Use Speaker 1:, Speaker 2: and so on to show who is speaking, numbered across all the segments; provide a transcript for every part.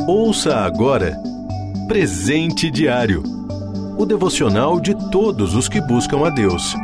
Speaker 1: Ouça agora Presente Diário, o devocional de todos os que buscam a Deus.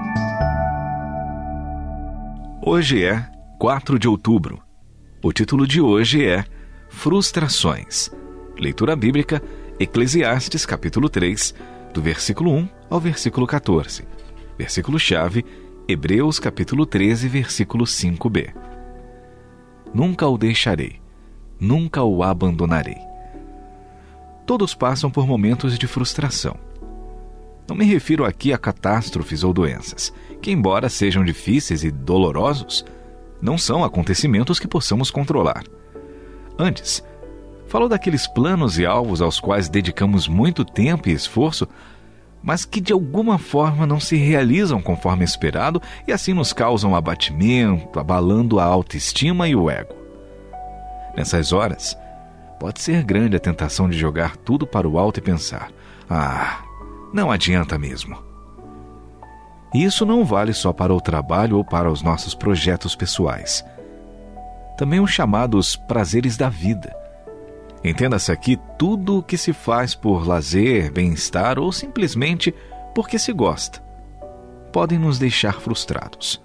Speaker 2: Hoje é 4 de outubro. O título de hoje é Frustrações. Leitura bíblica, Eclesiastes capítulo 3, do versículo 1 ao versículo 14. Versículo-chave, Hebreus capítulo 13, versículo 5b. Nunca o deixarei, nunca o abandonarei. Todos passam por momentos de frustração. Não me refiro aqui a catástrofes ou doenças, que embora sejam difíceis e dolorosos, não são acontecimentos que possamos controlar. Antes, falo daqueles planos e alvos aos quais dedicamos muito tempo e esforço, mas que de alguma forma não se realizam conforme esperado e assim nos causam abatimento, abalando a autoestima e o ego. Nessas horas, pode ser grande a tentação de jogar tudo para o alto e pensar: não adianta mesmo. E isso não vale só para o trabalho ou para os nossos projetos pessoais. Também os chamados prazeres da vida. Entenda-se aqui tudo o que se faz por lazer, bem-estar ou simplesmente porque se gosta. Podem nos deixar frustrados.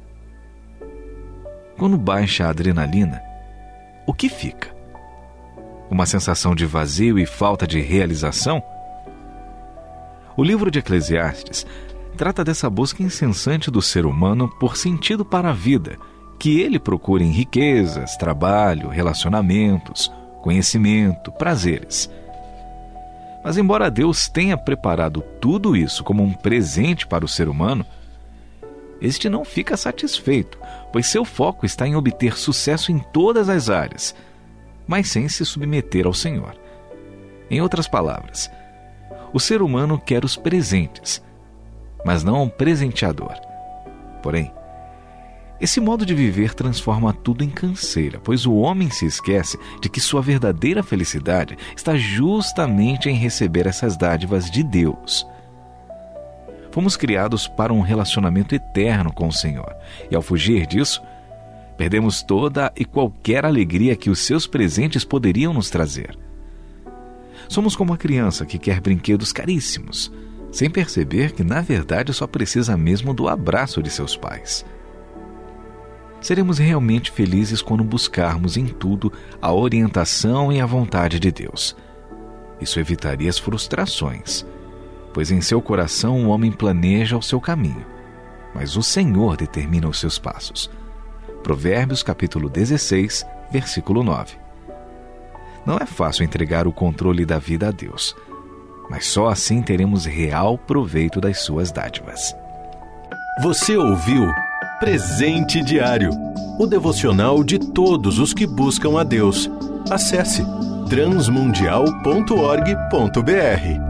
Speaker 2: Quando baixa a adrenalina, o que fica? Uma sensação de vazio e falta de realização? O livro de Eclesiastes trata dessa busca incessante do ser humano por sentido para a vida, que ele procura em riquezas, trabalho, relacionamentos, conhecimento, prazeres. Mas embora Deus tenha preparado tudo isso como um presente para o ser humano, este não fica satisfeito, pois seu foco está em obter sucesso em todas as áreas, mas sem se submeter ao Senhor. Em outras palavras, o ser humano quer os presentes, mas não um presenteador. Porém, esse modo de viver transforma tudo em canseira, pois o homem se esquece de que sua verdadeira felicidade está justamente em receber essas dádivas de Deus. Fomos criados para um relacionamento eterno com o Senhor, e ao fugir disso, perdemos toda e qualquer alegria que os seus presentes poderiam nos trazer. Somos como a criança que quer brinquedos caríssimos, sem perceber que, na verdade, só precisa mesmo do abraço de seus pais. Seremos realmente felizes quando buscarmos em tudo a orientação e a vontade de Deus. Isso evitaria as frustrações, pois em seu coração o homem planeja o seu caminho, mas o Senhor determina os seus passos. Provérbios capítulo 16, versículo 9. Não é fácil entregar o controle da vida a Deus, mas só assim teremos real proveito das suas dádivas.
Speaker 1: Você ouviu Presente Diário, o devocional de todos os que buscam a Deus. Acesse transmundial.org.br.